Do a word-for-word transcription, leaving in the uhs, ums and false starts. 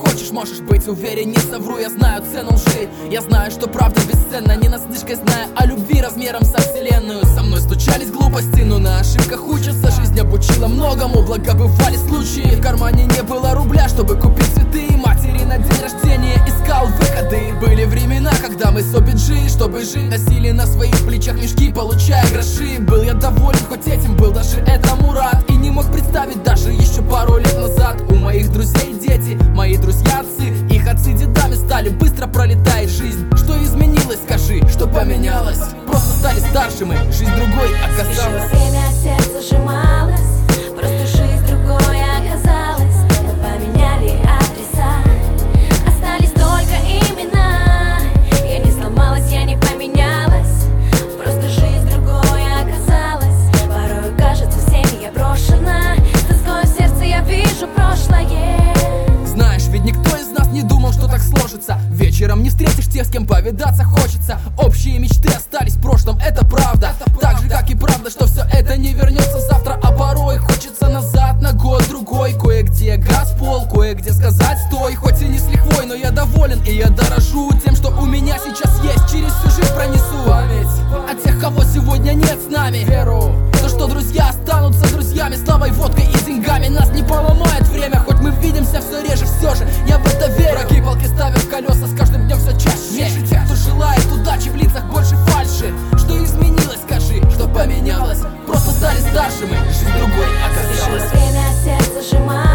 хочешь, можешь быть уверен, не совру. Я знаю цену лжи, я знаю, что правда бесценна. Не наслышкой зная о любви размером со вселенную. Со мной случались глупости, но на ошибках учатся. Жизнь обучила многому, благо бывали случаи. В кармане не было рубля, чтобы купить цветы. Матери на день рождения искал выходы. Были времена, когда мы с обиджи, чтобы жить, носили на своих плечах мешки, получая гроши. Был я доволен, хоть этим был даже этому рад. И не мог представить даже еще пару лет назад. У моих друзей дети, мои друзья отцы. Их отцы дедами стали, быстро пролетает жизнь. Что изменилось, скажи, что поменялось? Просто стали старше мы, жизнь другой оказалась. Время сердце сжималось, просто жизнь другой оказалась. Мы поменяли адреса, остались только имена. Я не сломалась, я не поменялась, просто жизнь другой оказалась. Порой кажется, всеми я брошена, с тоской в сердце я вижу прошлое. Знаешь, ведь никто из нас не думал, что так сложится. Вечером не встретишь тех, с кем повидаться хочется. Общие мечты остались в прошлом, это правда. Так же, как и правда, что все это не вернется завтра. А порой хочется назад на год-другой. Кое-где газ пол, кое-где сказать стой. Хоть и не с лихвой, но я доволен и я дорожу тем, что у меня сейчас есть. Через всю жизнь пронесу память о тех, кого сегодня нет с нами. Веру, то, что друзья останутся друзьями. Славой, водкой и деньгами нас не поломает время. Хоть мы видимся все реже, все же я в это верю. Враги палки ставят в колеса, с каждым днем все чаще. Меньше тех, кто желает удачи, в лицах больше фальши. Что изменилось, скажи, что поменялось? Просто стали старше мы, жизнь другой оказалась. Время сердце сжималось.